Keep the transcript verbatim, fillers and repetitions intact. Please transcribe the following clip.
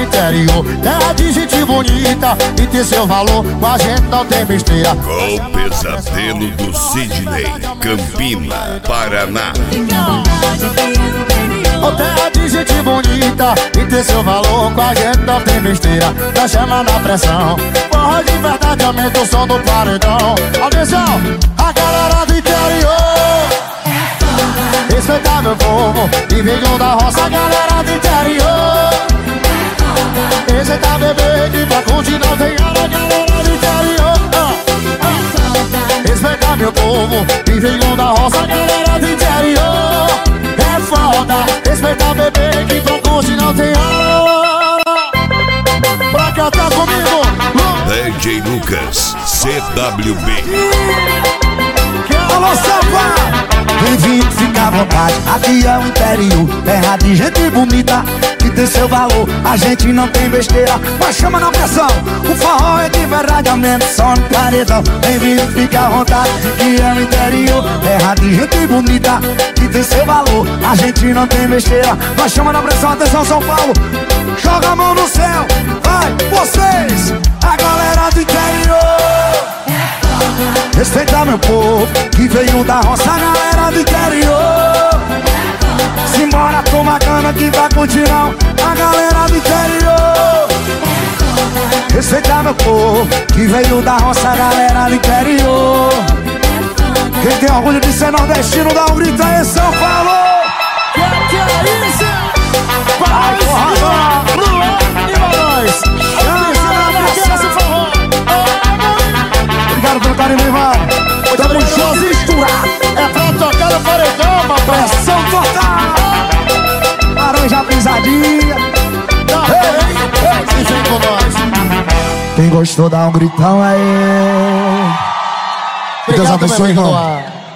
interior, terra de gente bonita e tem seu valor, com a gente não tem besteira. Com o pesadelo do Sidney, Campina, Paraná. Oh, terra de gente bonita e tem seu valor, com a gente não tem besteira. Tá chamando a pressão, forró de verdade, aumenta o som do paredão. Atenção, a galera do interior, respeitar meu povo e veio da roça, a galera do interior. Respeitar bebê que pra curtir não tem hora, a galera do interior. Respeitar meu povo e veio da roça, a galera do interior. É foda, respeitar bebê que pra curtir não tem hora. Pra cantar comigo, D J Lucas, C W B. alô, Samba! Bem-vindo, fica à vontade. Aqui é o interior, terra de gente bonita que tem seu valor, a gente não tem besteira, mas chama na pressão. O forró é de verdade, aumenta o som no paredão. Bem-vindo, fica à vontade. Aqui é o interior, terra de gente bonita que tem seu valor, a gente não tem besteira, mas chama na pressão. Atenção, São Paulo, joga a mão no céu. Vai, vocês, a galera do interior. Respeitar meu povo que veio da roça, a galera do interior. Simbora, toma cana que vai curtir não, a galera do interior. Respeitar meu povo que veio da roça, a galera do interior. Quem tem orgulho de ser nordestino, dá um grito aí, São Paulo. Que que é isso? Vai, porra, Luan e Balões. Obrigado pelo carinho, meu irmão. Tamo junto, misturado. É pra tocar no paredão, papai. Pressão total. Laranja pisadinha. Ei, vem com nós. Quem gostou, dá um gritão aí. Obrigado, Deus abençoe, meu irmão. amigo.